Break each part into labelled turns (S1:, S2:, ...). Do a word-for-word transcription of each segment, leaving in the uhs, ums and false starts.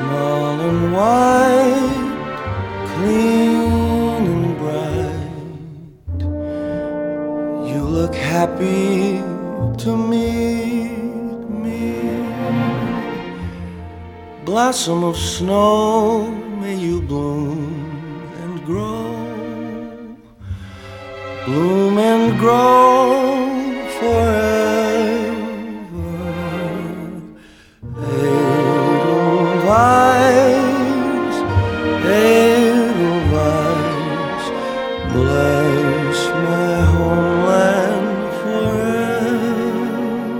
S1: Small and white, clean and bright, you look happy to meet me. Blossom of snow, may you bloom and grow, bloom and grow forever. Edelweiss, Edelweiss, bless my homeland forever.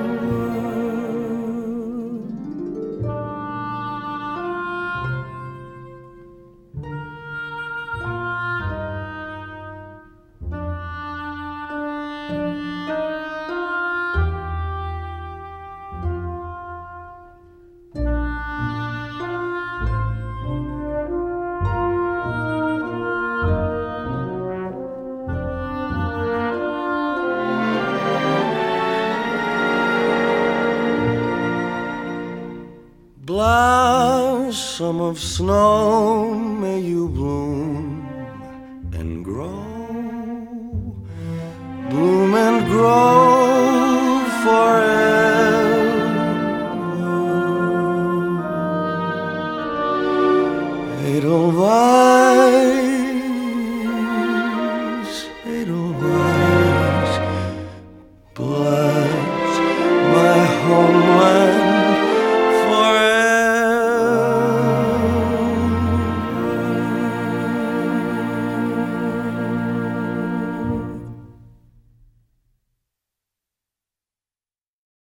S1: Blossom of snow, may you bloom and grow, bloom and grow